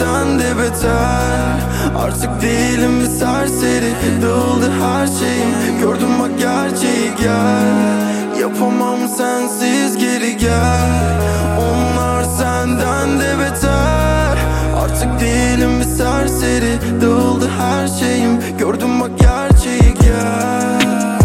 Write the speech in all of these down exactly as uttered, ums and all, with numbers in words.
senden de beter. Artık değilim bir serseri, dağıldı her şeyim. Gördüm bak gerçeği, gel. Yapamam sensiz, geri gel. Onlar senden de beter. Artık değilim bir serseri, dağıldı her şeyim. Gördüm bak gerçeği, gel.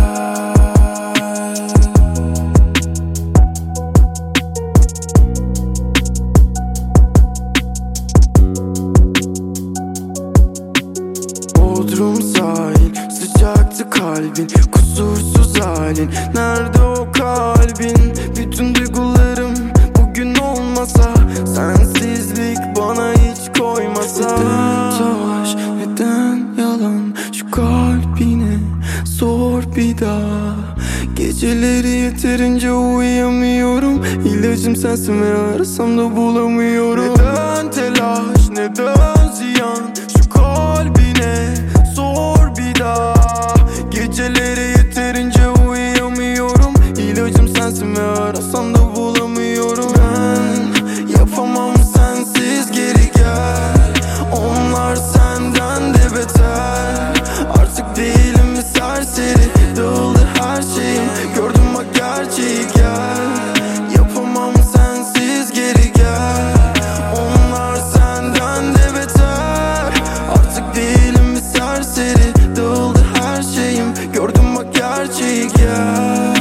Bodrum sahil, sıcaktı kalbin, kusursuz halin. Nerede o kalbin? Bütün duygularım bugün olmasa, sensizlik bana hiç koymasa. Neden savaş, neden yalan? Şu kalbine sor bir daha. Geceleri yeterince uyuyamıyorum. İlacım sensin ve arasam da bulamıyorum. Neden telaş, neden ziyan? Şu kalbine sor bir daha. Geceleri yeterince uyuyamıyorum. İlacım sensin ve arasam da bulamıyorum. Ben yapamam sensiz, geri gel. Onlar senden de beter. Artık değilim bir serseri, dağıldı her şeyim. Gördüm bak gerçeği, gel. Yapamam sensiz, geri gel. Onlar senden de beter. Artık değilim bir serseri, dağıldı her şeyim. Gördüm bak gerçeği, gel.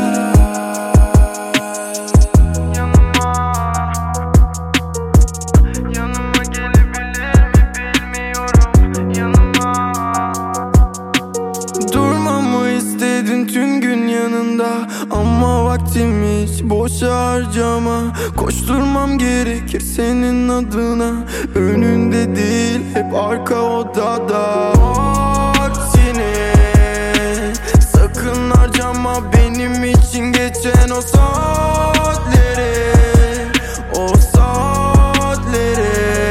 Yanıma gelebilir mi bilmiyorum. Yanıma durmamı istedin tüm gün yanında, ama vaktimi hiç boşa harcama. Koşturmam gerekir senin adına, önünde değil hep arka odada. Vaktini sakın harcama benim için geçen o saatleri. O saatleri,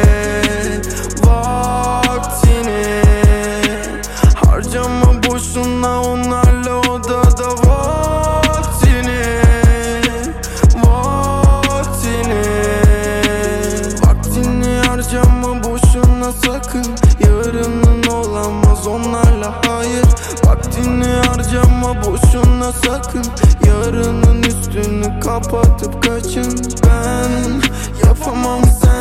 vaktini harcama boşuna onlarla odada. Vaktini, vaktini, vaktini harcama boşuna sakın. Yarının olamaz onlarla, hayır. Vaktini harcama boşuna sakın. Yarının üstünü kapatıp kaçın. Ben yapamam sen